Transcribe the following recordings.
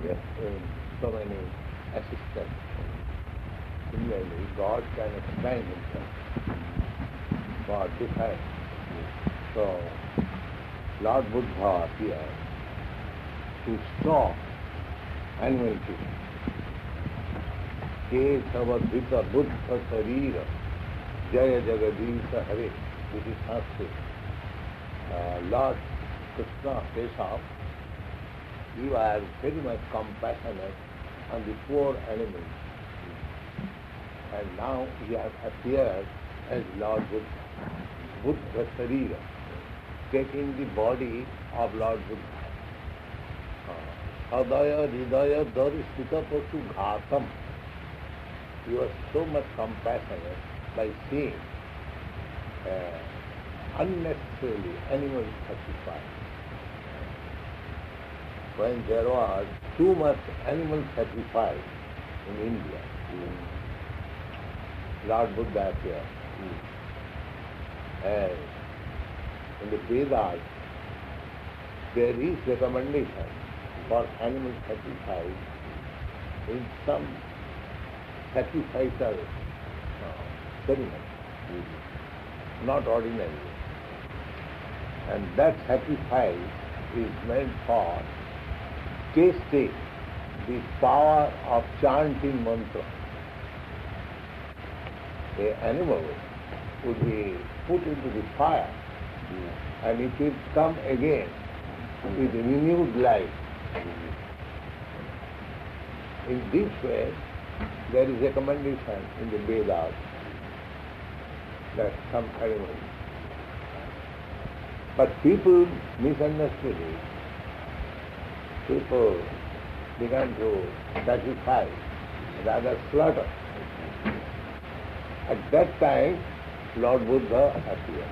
so many assistants. Similarly, God can explain himself for different. So, Lord Buddha appeared to stop animal killing. Kesavadhita Buddha Sarira Jaya Jagadisha Hare. This is Sanskrit. Lord Krishna Keshav, you are very much compassionate on the poor animals. And now he has appeared as Lord Buddha, Buddha Sarira, taking the body of Lord Buddha. Adaya Hridaya Darishita Pasu Ghatam. You are so much compassionate by seeing unnecessarily animals sacrificed. When there was too much animal sacrifice in India, Lord Buddha appeared. And in the Vedas, there is recommendation for animal sacrifice in some sacrificial ceremony, not ordinary. And that sacrifice is meant for tasting the power of chanting mantra. An animal would be put into the fire and it will come again with renewed life. In this way, there is recommendation in the Vedas that some animals. But people misunderstood it. People began to sacrifice, rather slaughter. At that time, Lord Buddha appeared.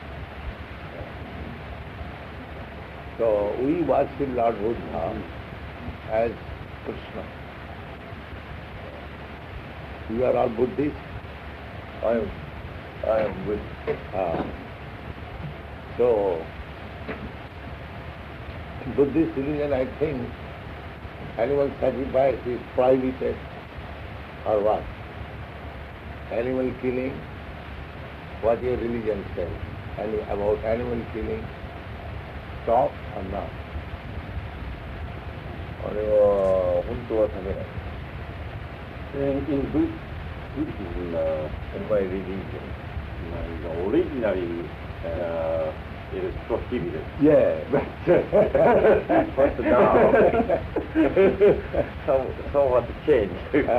So we worship Lord Buddha as Krishna. You are all Buddhists? I am Buddhist. So, Buddhist religion, I think, animal sacrifice is prohibited or what? Animal killing, what your religion says about animal killing, stop or not? あれは本当は食べない。In Buddhism, in my religion, originally it is prohibited. Yeah, But now, somewhat changed.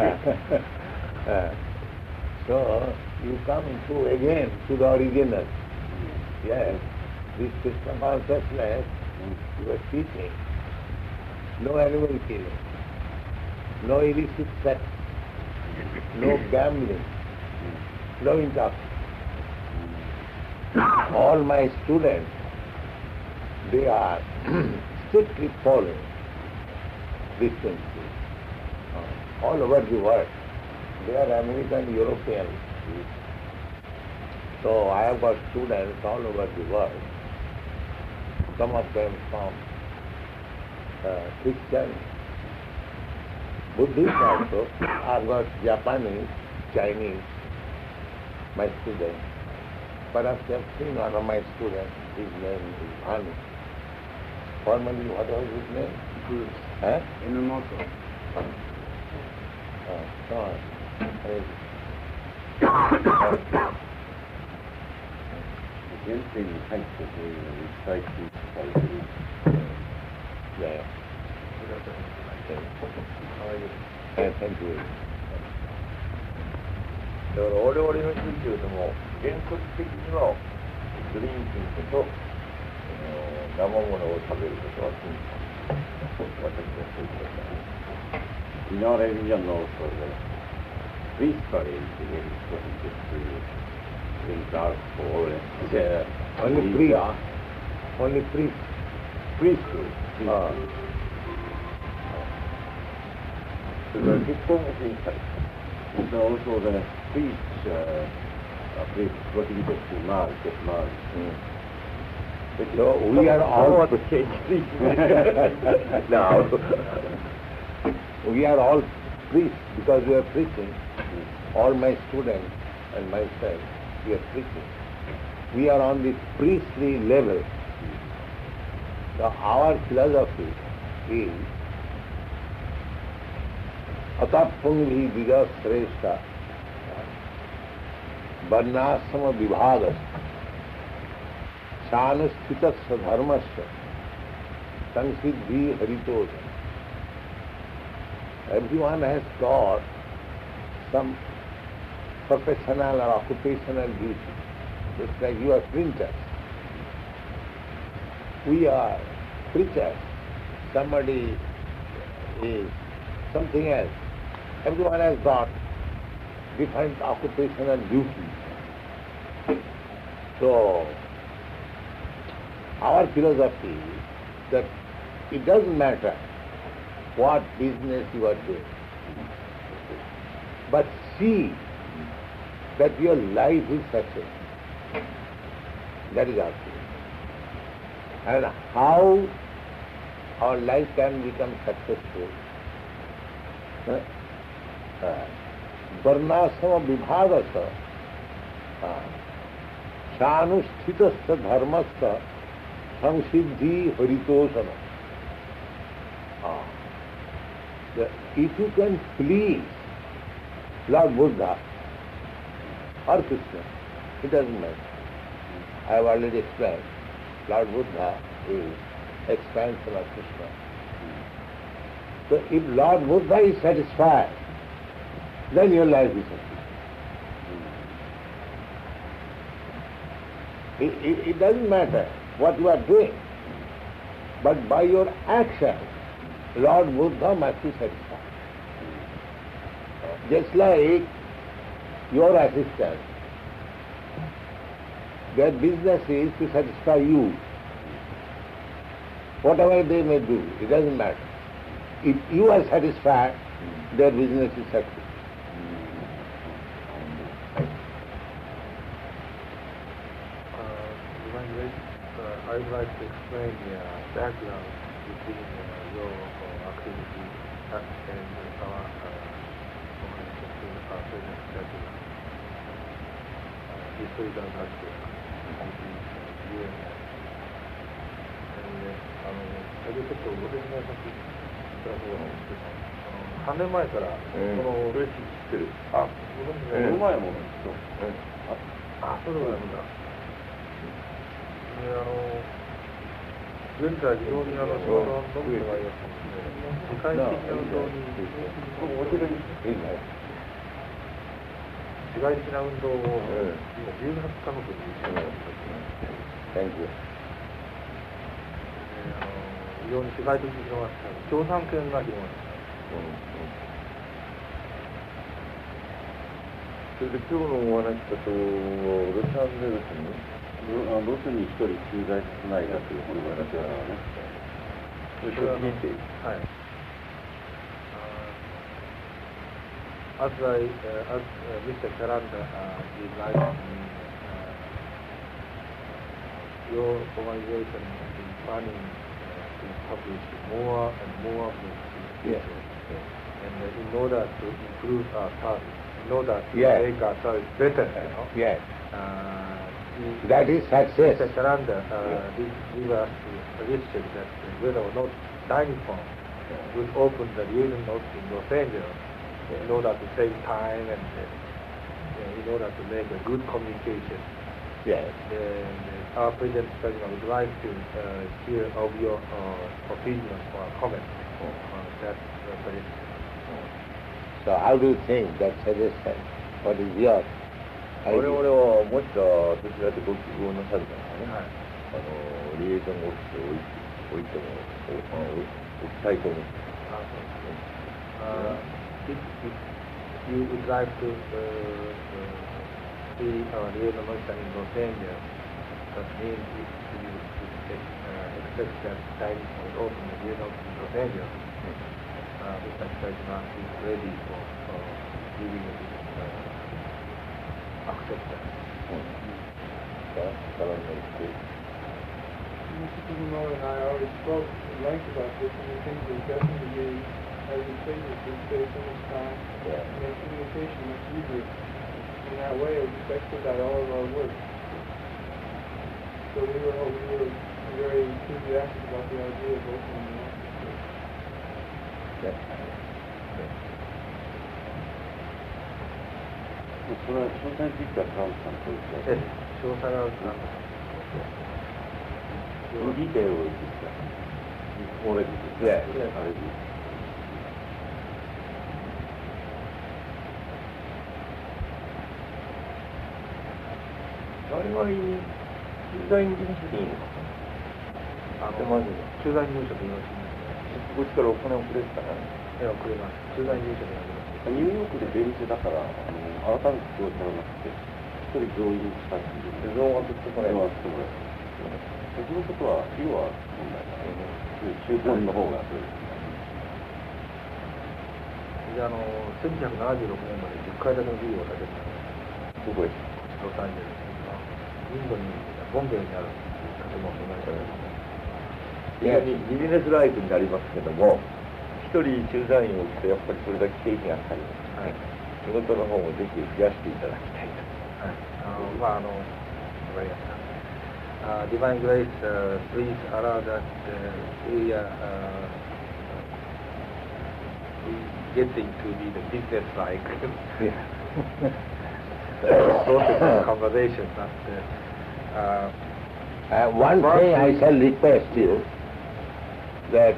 So you come again to the original. Yes, this Krishna consciousness you are teaching. No animal killing, no illicit sex, no gambling, no intoxication. All my students, they are strictly following these principles. All over the world. They are American, European. So I have got students all over the world. Some of them from Christian, Buddhist also. I have got Japanese, Chinese, my students. Perhaps you have seen one of my students, his name is Anu. Formerly, what was his name? Bruce. Huh? Enomoto. Sorry. Again, thing thanks for the reciting poetry. Yeah. Thank you. だから我々の宗教でも原則的にはドリンキングと生ものを食べることは禁止。私はそういうことだ。In our religion also, priesthood is prohibited to drink alcohol. Only priest. Only priest. Priesthood. So the people of the and also the priests prohibited to get married. So we are all to change this now. we are all priests because we are preaching. All my students and myself, we are preaching. We are on the priestly level. So our philosophy is atapunghi vida sreshta varnasama vibhagas shanusthitasya dharmasya sansiddhi haritosha. Everyone has got some professional or occupational duty. Just like you are printers. We are preachers. Somebody is something else. Everyone has got different occupational duties. So, our philosophy is that it doesn't matter what business you are doing, but see that your life is successful. That is our philosophy. And how our life can become successful? Varnasama vibhagasa shanusthitasya dharmasya samsiddhi haritosana. If you can please Lord Buddha or Krishna, it doesn't matter. I have already explained. Lord Buddha is expansion of Krishna. So if Lord Buddha is satisfied, then your life is successful. It doesn't matter what you are doing, but by your action, Lord Buddha must be satisfied. Just like your assistant, their business is to satisfy you. Whatever they may do, it doesn't matter. If you are satisfied, their business is successful. I would like to explain the background between your activity and our present setting. History does not先ほどちょっとご説明させていただこうなんですけど、3年前からこのそれ知ってる。 あ、ご存知ですか？ うまいものと。 あ、そうでございますか。現在非常にその伸びてまいりましたので、世界的な運動に世界的な運動を今18カ国に実施しています。 Thank you. 非常に世界的に広がった共産権が広がった。 それで今日のお話だと、ロサンゼルスにロスに一人駐在させないかというお話だからね。それを聞いて。 はい。As Mr. Karanda delighted me, your organization is planning to publish more and more books. Yes. And in order to improve our service, in order to yes. make our service better, you know. Yes. That is success. Mr. Karanda gave us the suggestion that whether or not Dainippon would open the liaison office in Los Angeles in order to save time and in order to make a good communication. Yes. Our President would like to hear of your opinion or comment on that suggestion. So how do you think that suggestion? What is your idea? 我々はもしかそちらでご希望なさるならね、リエイトンオフィスを置いても置きたいと思って。 If you would like to see our liaison officer in Los Angeles, that means if you expect that time will open the liaison office in Los Angeles, Mr. Kitajima is ready for giving acceptance. Mr. Fujimori and I already spoke at length about this, and we think it would definitely be, as you pages would save so much time and make communication much easier. In that way, it would just expedite all of our work. So we were very enthusiastic about the idea of opening the office. それは詳細については川内さんと詳細は detail is already already. 幸い駐在に事務所でいいのか駐在入所でよろしいですこっちからお金をくれてたらね。送れます。駐在入所でやります。 ニューヨークで出店だから改めて気を取らなくて一人増員したっていう電話送ってもらえばそのことは要は問題だね。中間の方がそうです。 で1976年まで10階建てのビルを建てたどこへロサンゼルスインドにボンベイにある建物と同じ非常にビジネスライクになりますけども一人駐在員を置くとやっぱりそれだけ経費がかかります、はい、仕事の方もぜひ増やしていただきたいと。 わかりました。Divine Grace, please allow that we get into the business-like process of conversation. One thing I shall request you that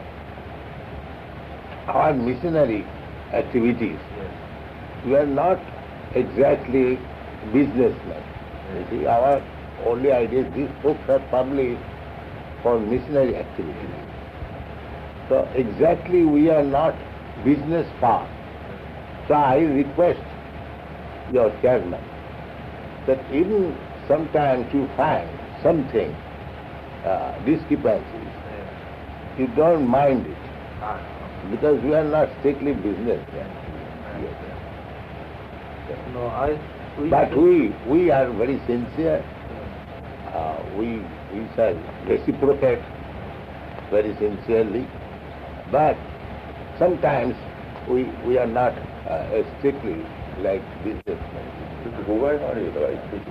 our missionary activities, we are not exactly businessmen. You see, our only idea is these books are published for missionary activities. So exactly we are not business part. So I request your chairman that even sometimes you find something, discrepancies, you don't mind it, because we are not strictly business. But we are very sincere. We shall reciprocate very sincerely. But sometimes we are not strictly like businessmen. ちょっと誤解があるようだから言っていい。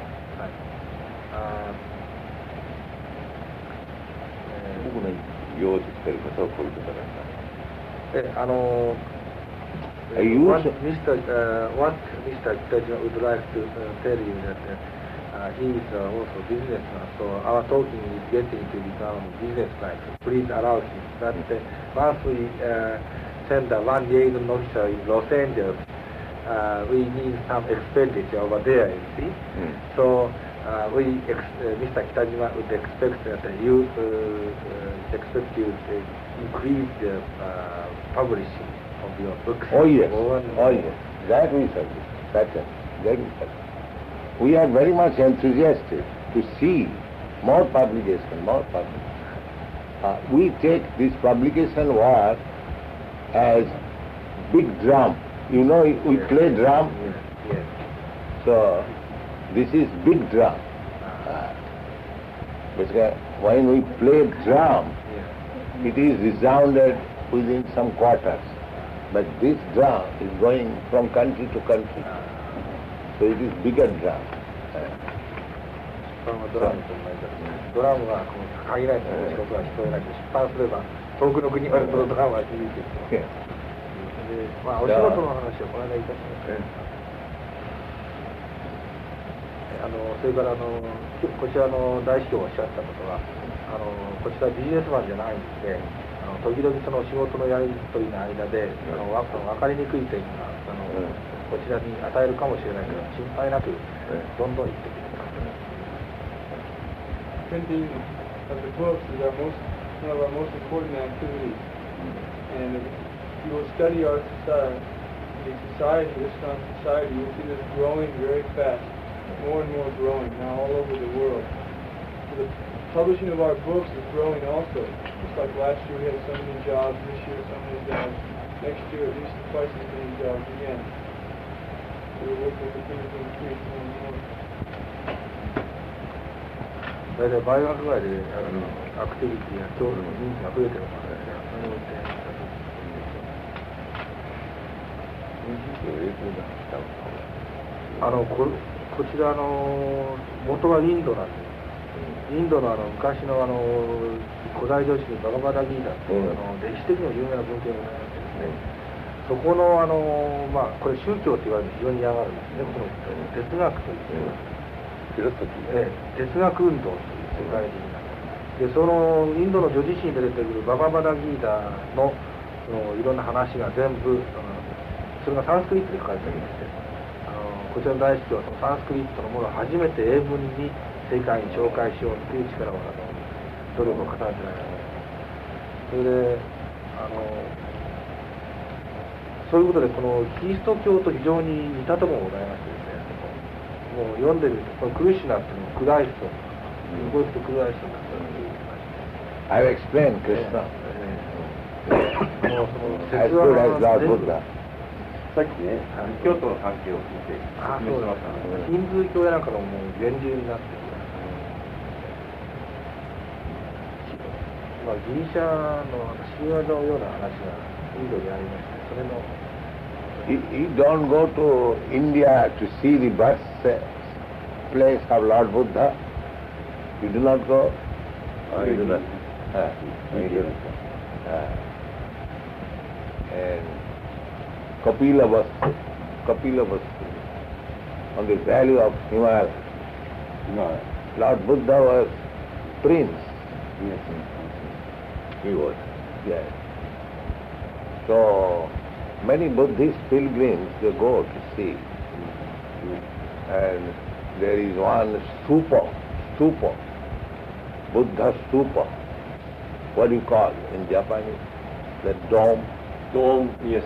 僕の言おうとしていることはこういうことだから。 What Mr. Kitajima would like to tell you that he is also businessman, so our talking is getting to become business-like. Please allow him. That once we send one liaison officer in Los Angeles, we need some expenditure over there, you see. So Mr. Kitajima would expect that you expect you to increase the publishing of your books. Oh yes, that we shall do. That we shall do. We are very much enthusiastic to see more publication. We take this publication work as big drum. You know, we play drum. Yes. So this is big drum. Because when we play drum, it is resounded within some quarters. But this drum is going from country to country. So it is bigger drum. ドラムと同じだ。ドラムは限られた音が聞こえないけど、出版すれば遠くの国までそのドラムは響いている。お仕事の話をこの間いたしました。それからこちらの大司教がおっしゃったことは、こちらビジネスマンじゃないんで、時々その仕事のやり取りの間で分かりにくい点がこちらに与えるかもしれないけど、心配なくどんどん言ってくれる。 Printing of the books is one of our most important activities. And if you will study our society, this society, you'll see this growing very fast, more and more growing now all over the world. So the publishing of our books is growing also. Just like last year we had so many jobs, this year so many jobs, next year at least twice as many jobs again. So we're working with the things to increase more and more. 大体倍額ぐらいでアクティビティや人気が増えてるからですね。 史を英語でしたこちら元はインドなんで、インドの昔の古代女子にバガバダギータっていう歴史的にも有名な文献がございましてですね、そこのこれ宗教って言われると非常に嫌がるんですね、この哲学という、哲学運動という世界的な。で、そのインドの女子誌に出てくるバガバダギータのいろんな話が全部それがサンスクリットで書かれておりまして、こちらの大司教はそのサンスクリットのものを初めて英文に世界に紹介しようという力を努力を重ねてられる。それでそういうことでこのキリスト教と非常に似たところがございましてですね、もう読んでるこのクリシュナっていうのもクライスト、こういうことクライストになってる。 I've explained Krishna. もうその As good as Lord Buddha. さっきね、京都の関係を聞いて説明しましたね。 ヒンズー教やなんかのもう源流になってる。ギリシャの神話のような話がインドにありまして、それの。 You don't go to India to see the birthplace of Lord Buddha. You do not go. I do not. You do not. And Kapila Vastu, on the valley of Himalaya. Lord Buddha was prince. Yes. He was. Yes. So many Buddhist pilgrims they go to see. And there is one stupa, Buddha stupa. What do you call in Japanese? The dome. Dome, yes.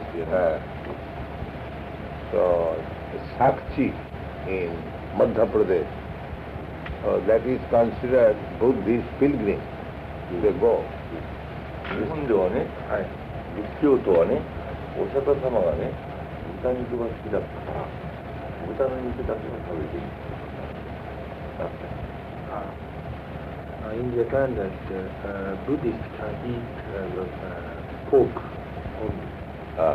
So Sakchi in Madhya Pradesh. That is considered Buddhist pilgrim. They go. 日本ではね、仏教徒はね、お釈迦様がね、豚肉が好きだったから、豚の肉だけは食べていいだった。 In Japan, that Buddhists can eat pork only.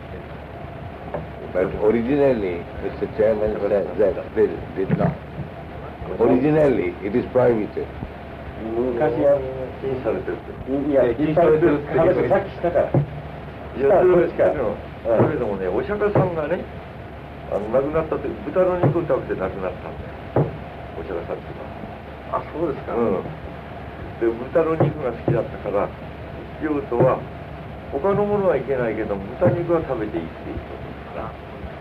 But originally, Mr. Chairman said that they did not. Originally, it is prohibited. 昔は禁止されてるって。いや、禁止されてるって話をさっきしたから。いや、それですか。だけどもね、お釈迦さんがね、亡くなったって、豚の肉を食べて亡くなったんだよ。お釈迦さんっていうのは。 あ、そうですか。 で、豚の肉が好きだったから、仏教徒は、他のものはいけないけど、豚肉は食べていいっていうことだから。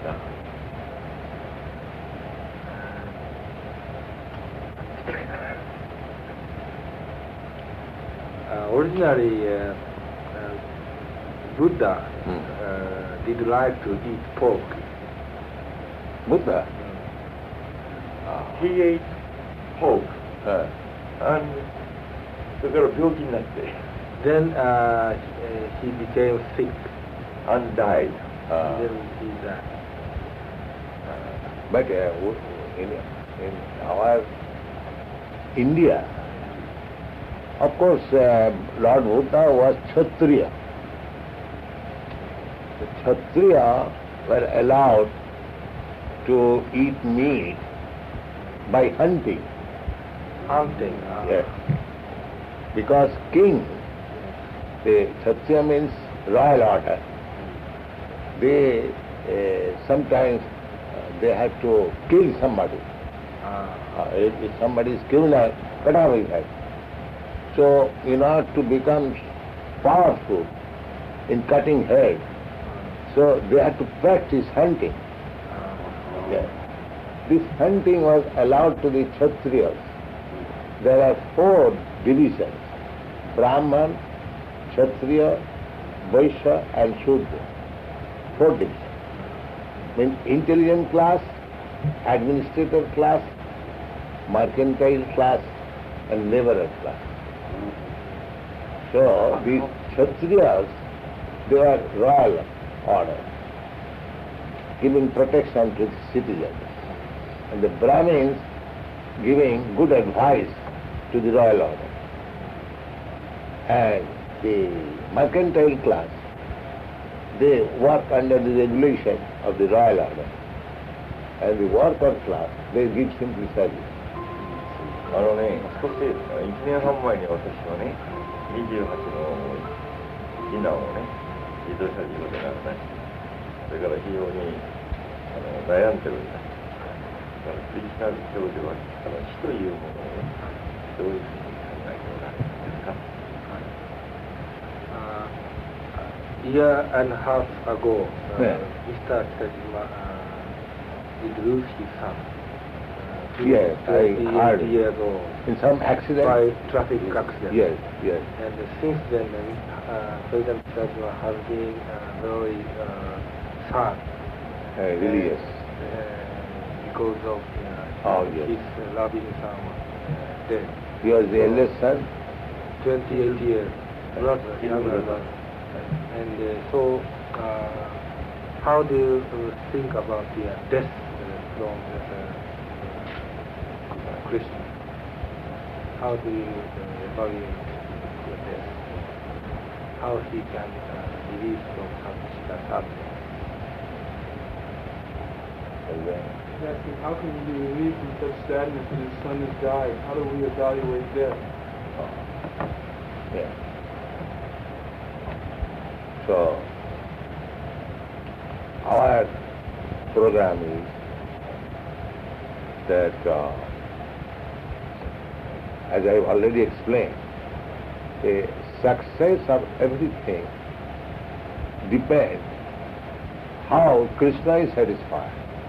Originally, Buddha did like to eat pork. Buddha? He ate pork. And それから病気になって。 Then he became sick. And died. Then he died. But in our India, of course, Lord Buddha was Kshatriya. The Kshatriya were allowed to eat meat by hunting. Hunting. Yes. Because king, the Kshatriya means royal order. They sometimes they have to kill somebody. If somebody is criminal, cut off his head. So, in order to become powerful in cutting head, so they had to practice hunting. Yes. This hunting was allowed to the Kshatriyas. There are 4 divisions: Brahman, Kshatriya, Vaishya and Shudra. 4 divisions. Means intelligent class, administrative class, mercantile class and laborer class. So these Kshatriyas, they were royal order, giving protection to the citizens. And the Brahmins giving good advice to the royal order. And the mercantile class, they work under the regulation of the royal order. And the worker class, they give simply service. 少し1年半前に私はね、28の次男をね、自動車事故で亡くなり、それから非常に悩んでおります。だからクリスチャン教では死というものをどういうふうに考えておられるんですか。 Year and a half ago, Yeah. Mr. Kitajima did lose his son. Yes, I heard. 28 years old. In some accident? By traffic accident. Yes, yes. And since then, President Kitajima has been very sad. Really, yes. Because of Yes. his loving son was dead. He was the eldest son? 28 years. Brother, younger brother. And so, how do you think about the death from Krishna? How do you evaluate the death? How he can release from such sadness? And then, He's asking, how can you be relieved from such sadness that his son has died? How do we evaluate death? yeah. So, our program is that, as I've already explained, the success of everything depends how Krishna is satisfied.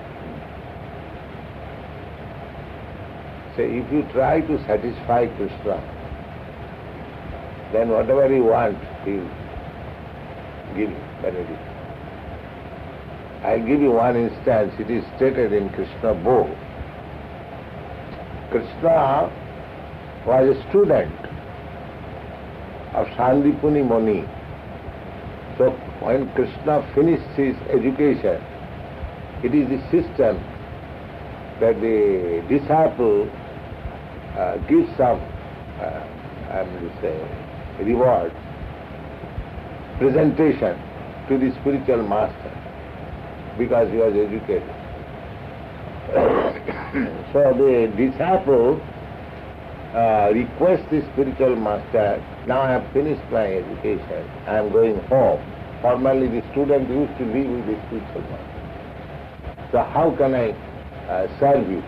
So if you try to satisfy Krishna, then whatever you want, he'll give you benediction. I'll give you one instance. It is stated in Krishna book. Krishna was a student of Sandipuni Muni. So when Krishna finished his education, it is the system that the disciple gives some, reward, presentation to the spiritual master because he was educated. So the disciple requests the spiritual master, now I have finished my education, I am going home. Formerly the student used to live with the spiritual master. So how can I serve you?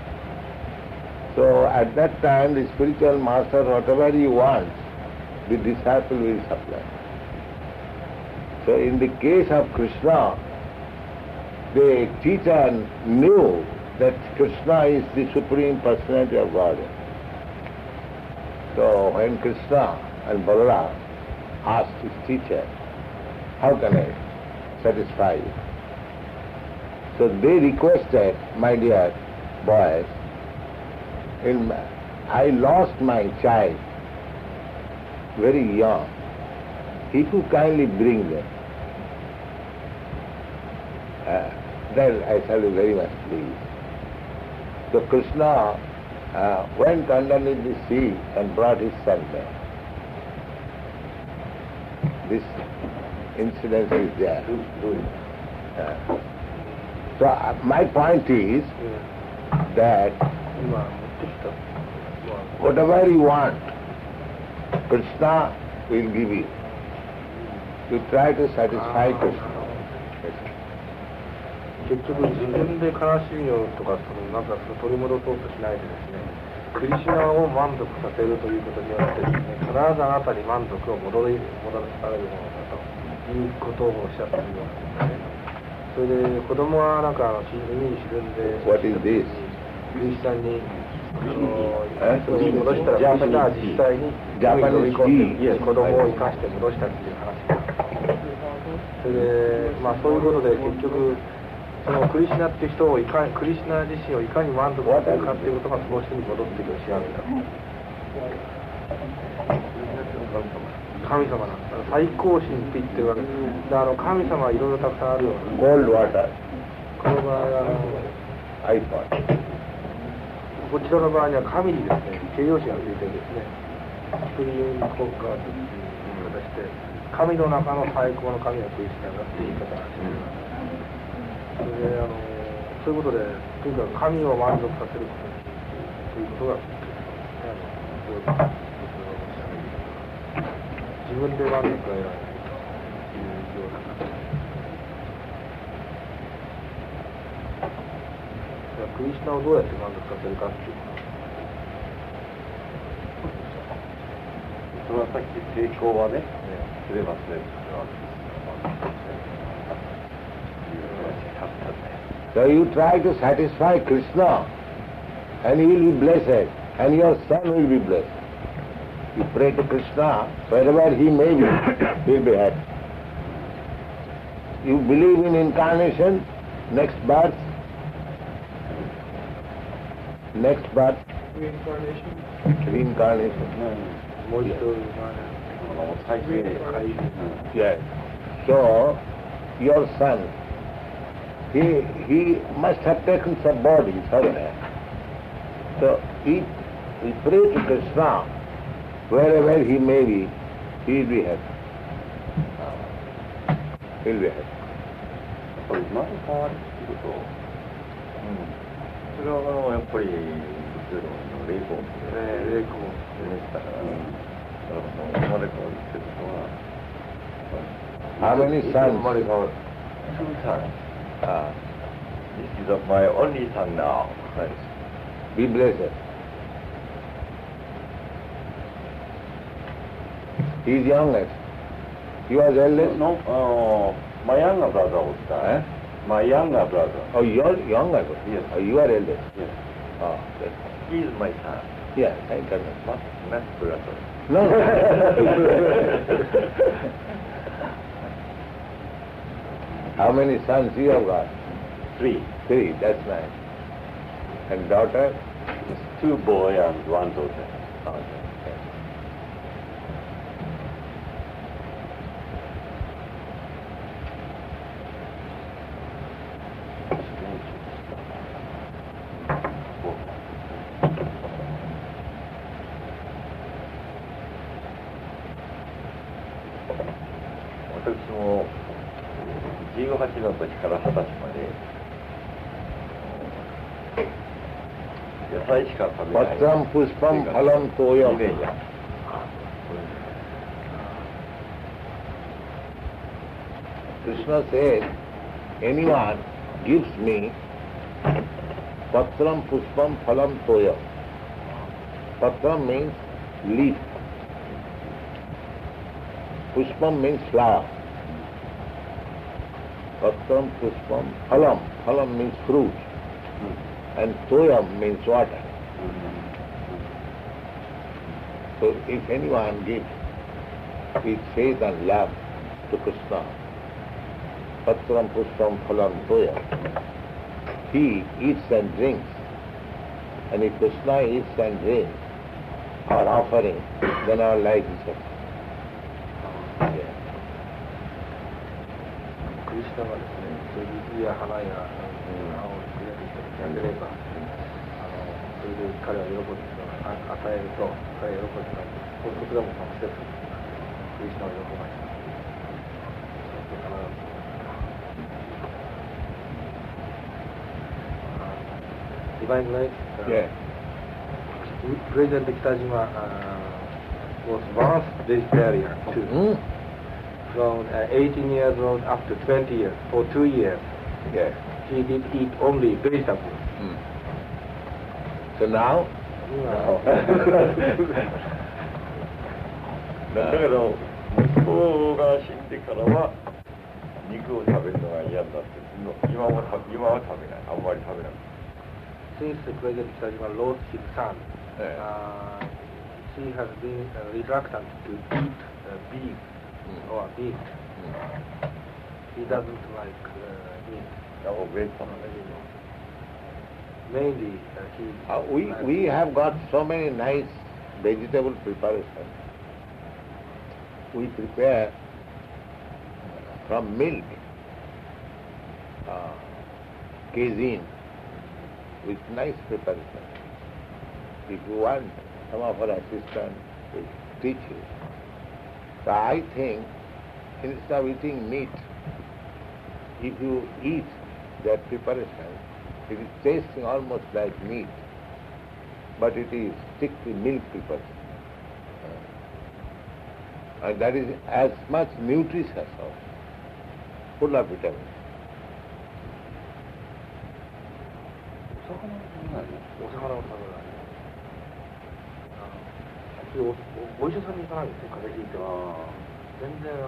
So at that time the spiritual master, whatever he wants, the disciple will supply. So in the case of Krishna, the teacher knew that Krishna is the Supreme Personality of Godhead. So when Krishna and Balaram asked his teacher, how can I satisfy you? So they requested, my dear boys, I lost my child very young. If you kindly bring them, then I shall be very much pleased. So Krishna went underneath the sea and brought his son back. This incident is there. So my point is that whatever you want, Krishna will give you. You try to satisfy Krishna. 結局自分で悲しみをとかなんか取り戻そうとしないでですね、クリシュナを満足させるということによってですね、必ずあなたに満足を戻されるものだということをおっしゃっているわけですね。それで子供はなんか海に沈んで、 What is this? クリシュナに戻したらクリシュナは実際に海に飛び込んで子供を生かして戻したっていう話がある。それでそういうことで結局そのクリシュナっていう人をクリシュナ自身をいかに満足させるかっていうことがその人に戻ってくる幸せだ。神様なんです。最高神って言ってるわけです。で神様はいろいろたくさんあるような。 Cold water. この場合 I thought. こちらの場合には神にですね、形容詞がついてですね、クリーンコッカーという形で、 神の中の最高の神はクリスナだっていう言い方なんですけど、それでそういうことでとにかく神を満足させることということが自分で満足が得られないというような形で、クリスナをどうやって満足させるかっていうそれはさっき成功はね、すればすれば So you try to satisfy Krishna and he will be blessed and your son will be blessed. You pray to Krishna, wherever he may be, he will be happy. You believe in incarnation, next birth, Reincarnation. reincarnation. もう一度再生 Yes. So your son, he must have taken some body somewhere. So we pray to Krishna, wherever he may be, he will be happy. He will be happy. やっぱり生まれ変わりっていうこと、それはやっぱり仏教の霊魂霊魂でしたから、だからその生まれ変わりっていうことは、 How many 生 sons? まれ変わる two sons. This is my only son now. Be blessed. He is youngest. He was eldest. No, my younger brother was there. My younger brother. Oh, you are younger. Yes. Oh, you are eldest. Yes. Oh, that's He is my son. yeah, thank goodness. Not brother. No. How many sons you have got? Three. Three, that's nice. And daughter? Two boys and one daughter. Okay. 私も18の時から20歳まで野菜しか食べない。 Patram puspam phalam toyam. 2年や。 Krishna says, anyone gives me patram puspam phalam toyam. Patram means leaf. Puspam means flower. Patram puspam phalam. Phalam means fruit. And toyam means water. So if anyone gives his faith and love to Krishna, patram puspam phalam toyam, he eats and drinks. And if Krishna eats and drinks our offering, then our life is successful. クリスナがですね、そういう水や花や青をくれる人にあげれば、それで彼は喜んで与えると彼は喜んでこちらもそのステップクリスナを喜ばせた。Divine Life, Yeah. President Kitajima was once vegetarian too. From 18 years old up to 20 years, for 2 years, Yes. he did eat only vegetables. So now? だけど息子が死んでからは肉を食べるのが嫌になって今は食べないあんまり食べない。 Since the President Kitajima lost his son, he has been reluctant to eat beef or meat. He doesn't like meat. お弁当の Mainly, We have got so many nice vegetable preparations. We prepare from milk, casein, with nice preparation. If you want, some of our assistants will teach you. So I think instead of eating meat, if you eat that preparation, it is tasting almost like meat, but it is strictly milk preparation. And that is as much nutritious also, full of vitamins. お魚も食べないの？ お魚を食べない。お医者さんに行かないんですよ、風邪ひいては。全然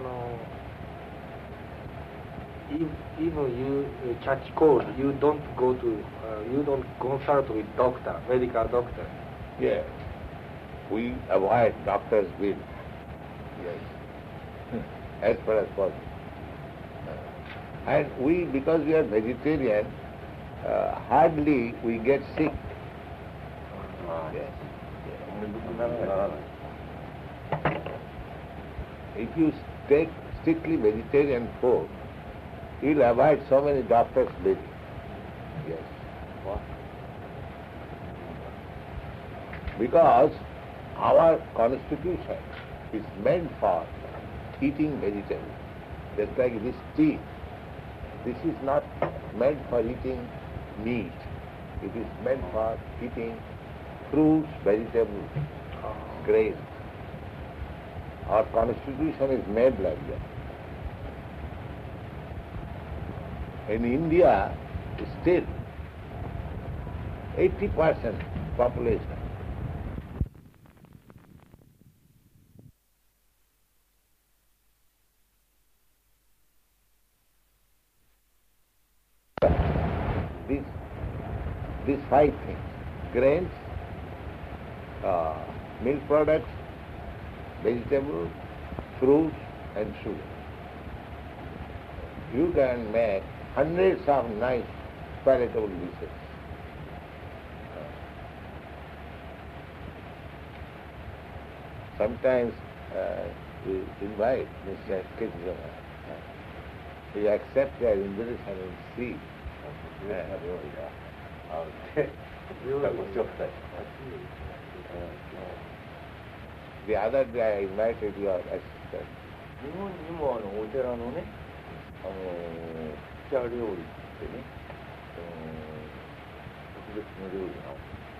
even you catch cold, you don't go to, you don't consult with doctor, medical doctor. Yes. We avoid doctor's bill. Yes. As far as possible. And we, because we are vegetarian, hardly we get sick. Yes. If you take strictly vegetarian food, you will avoid so many doctors' bills. Yes. Because our constitution is meant for eating vegetables. Just like this tea. This is not meant for eating meat. It is meant for eating fruits, vegetables, grains. Our constitution is made like that. In India, still 80% population these five things: grains, milk products, vegetables, fruits and sugar. You can make hundreds of nice palatable dishes. Sometimes we invite Mr. Kitchener. He accepts their invitation and see. The other day I invited your assistant. 日本にもお寺のね、茶料理ってね、特別の料理が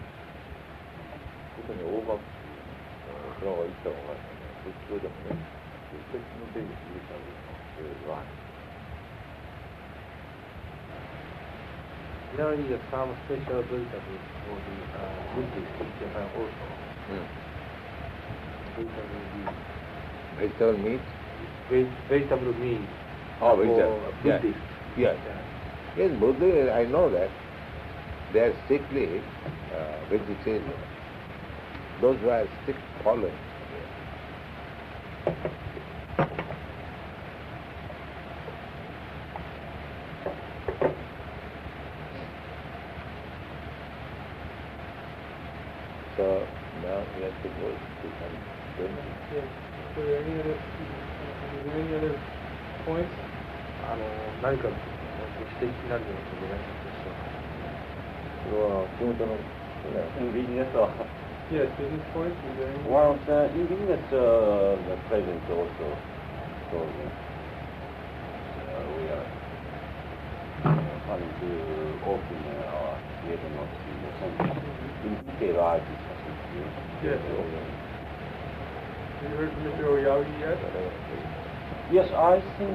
特に大幕それは行った方がいいね。仏教でもね、別の手に入れた料理がある。 There is some special vegetables for the Buddhist in Japan also. Vegetable meat? Vegetable meat. Oh, vegetable. For Buddhist. Yes. Yes, Buddha, I know that. They are strictly vegetarian. Those who are strict followers. So now we have to go to some dinner. Yes. Are there any other points? 何かご指摘になるようなことがありますか？ それは仕事のビジネスは Yes, business points. Is there any? Well, in business, the president also told me we are planning to open our theater not in detail art discussion. Yes. Have you heard from Mr. Oyagi yet? Yes, I think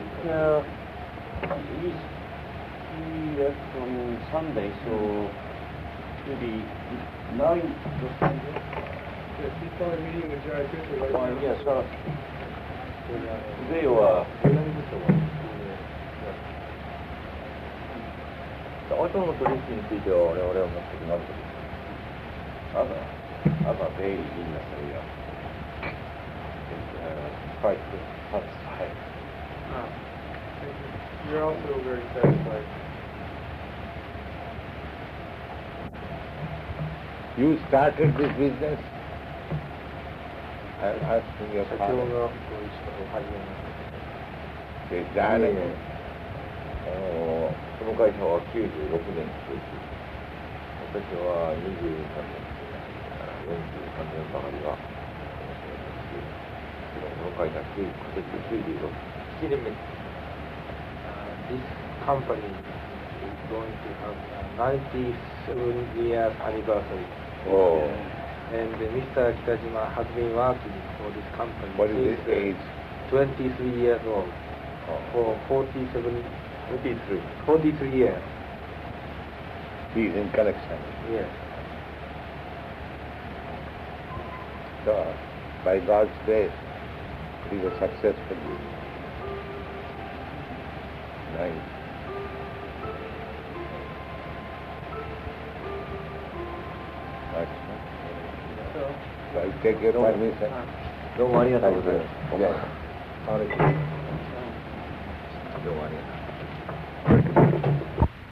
he left on Sunday, so maybe 9 Yes, he's probably meeting with Jerry Fisher right now. yes, today or 後の取引については我々は全く何と朝ベイリーになったりやquite satisfied. You're also very satisfied. You started this business? I'm asking your 社長 father. がご一緒を始めました。 They died. その会社は96年に創立。私は23年、43年ばかりは、その会社は96 legitimate. This company is going to have 97 years anniversary. Oh. And Mr. Kitajima has been working for this company What is since his age? 23 years old. For 43 years. He's in connection. Yes. So, by God's grace, he was successful. Nice. So I take your permission. どうもありがとうございます。 Yes. あれどうもありがとう。